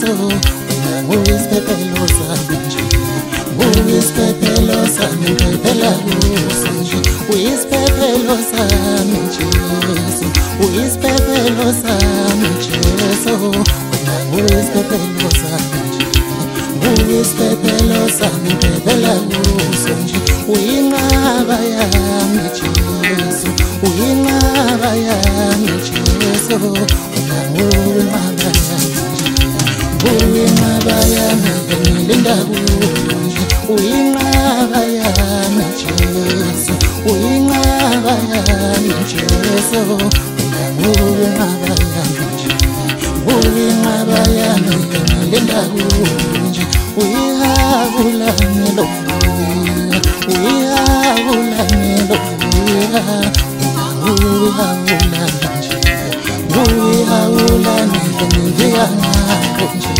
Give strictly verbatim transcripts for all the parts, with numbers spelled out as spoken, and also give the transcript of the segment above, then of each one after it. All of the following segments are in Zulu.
Jesu, wena nguyisiphephelo sami nje, nguyisiphephelo sami ngempela kuso nje, uyisiphephelo sami Jesu, uyisiphephelo sami Jesu, wena nguyisiphephelo sami nje, nguyisiphephelo sami ngempela kuso nje, uyinqaba yami Jesu, uyinqaba yami Jesu, wena nguyinqaba yami nje, uyinqaba yami ngilinda kuyo nje, uyinqaba yami Jesu, uyinqaba yami Jesu, wena nguyinqaba yami nje, uyinqaba yami ngilinda kuyo nje, uyihabula ngilovuya, uyihabula ngilovuya, uyihabula nje, uyihabula ngilovuya ngakho nje.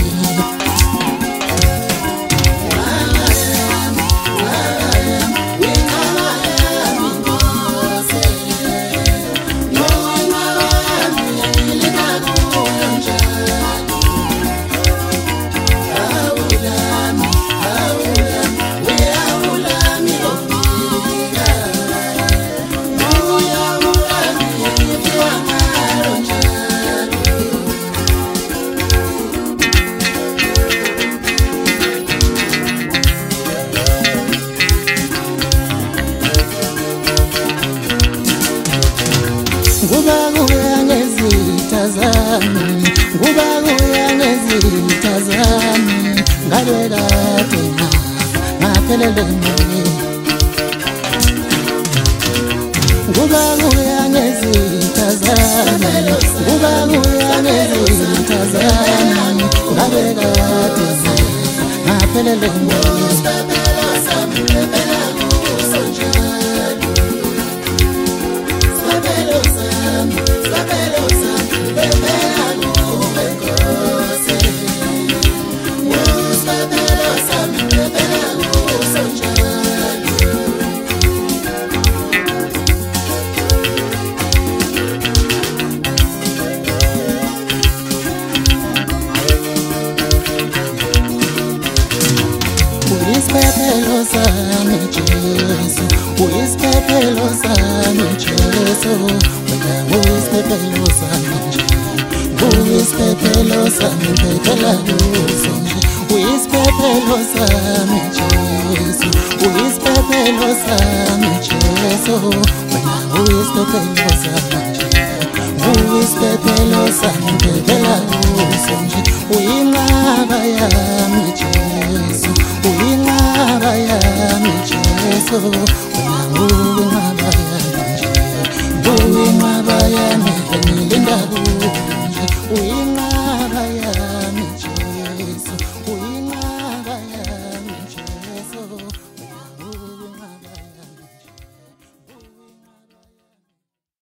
Nguba kuya ngezitha zami, nguba kuya ngezitha zami, ngabe kade ngaphelele moyeni. Nguba kuya ngezitha zami, nguba kuya ngezitha zami, ngabe kade ngaphelele moyeni. Uyisiphephelo sami Jesu, uyisiphephelo sami Jesu, wena uyisiphephelo sami nje, uyisiphephelo sami ngempela kuso nje, uyisiphephelo sami Jesu, uyisiphephelo sami Jesu, wena uyisiphephelo sami nje, uyisiphephelo sami ngempela kuso nje, uyinqaba yami Jesu, uyinqaba yami Jesu,